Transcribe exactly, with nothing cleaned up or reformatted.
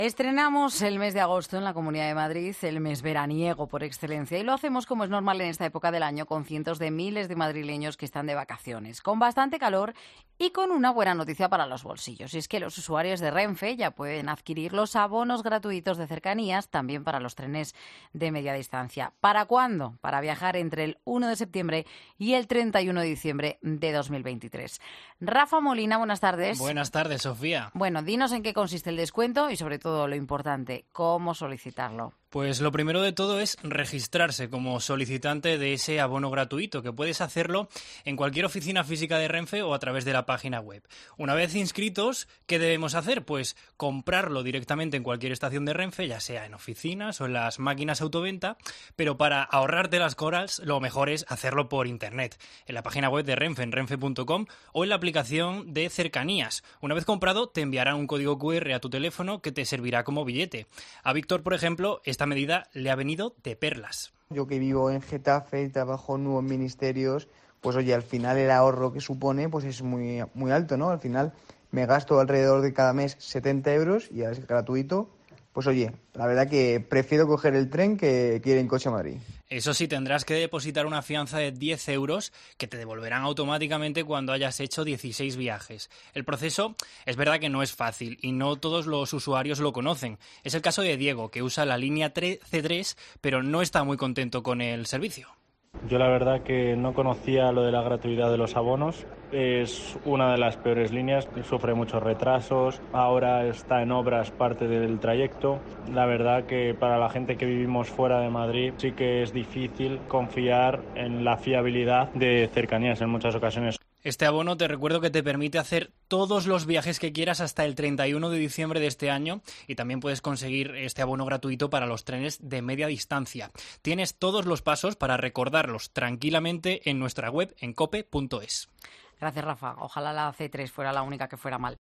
Estrenamos el mes de agosto en la Comunidad de Madrid, el mes veraniego por excelencia, y lo hacemos como es normal en esta época del año, con cientos de miles de madrileños que están de vacaciones, con bastante calor y con una buena noticia para los bolsillos. Y es que los usuarios de Renfe ya pueden adquirir los abonos gratuitos de cercanías, también para los trenes de media distancia. ¿Para cuándo? Para viajar entre el uno de septiembre y el treinta y uno de diciembre de dos mil veintitrés. Rafa Molina, buenas tardes. Buenas tardes, Sofía. Bueno, dinos en qué consiste el descuento y sobre todo lo importante, cómo solicitarlo. Pues lo primero de todo es registrarse como solicitante de ese abono gratuito, que puedes hacerlo en cualquier oficina física de Renfe o a través de la página web. Una vez inscritos, ¿qué debemos hacer? Pues comprarlo directamente en cualquier estación de Renfe, ya sea en oficinas o en las máquinas autoventa, pero para ahorrarte las colas, lo mejor es hacerlo por internet, en la página web de Renfe, en renfe punto com, o en la aplicación de cercanías. Una vez comprado, te enviarán un código cu erre a tu teléfono que te servirá como billete. A Víctor, por ejemplo, esta medida le ha venido de perlas. Yo que vivo en Getafe y trabajo en nuevos ministerios, pues oye, al final el ahorro que supone pues es muy, muy alto, ¿no? Al final me gasto alrededor de cada mes setenta euros y es gratuito. Pues oye, la verdad que prefiero coger el tren que, que ir en coche a Madrid. Eso sí, tendrás que depositar una fianza de diez euros que te devolverán automáticamente cuando hayas hecho dieciséis viajes. El proceso es verdad que no es fácil y no todos los usuarios lo conocen. Es el caso de Diego, que usa la línea ce tres, pero no está muy contento con el servicio. Yo la verdad que no conocía lo de la gratuidad de los abonos. Es una de las peores líneas, sufre muchos retrasos, ahora está en obras parte del trayecto. La verdad que para la gente que vivimos fuera de Madrid sí que es difícil confiar en la fiabilidad de cercanías en muchas ocasiones. Este abono te recuerdo que te permite hacer todos los viajes que quieras hasta el treinta y uno de diciembre de este año y también puedes conseguir este abono gratuito para los trenes de media distancia. Tienes todos los pasos para recordarlos tranquilamente en nuestra web en cope punto es. Gracias, Rafa. Ojalá la ce tres fuera la única que fuera mal.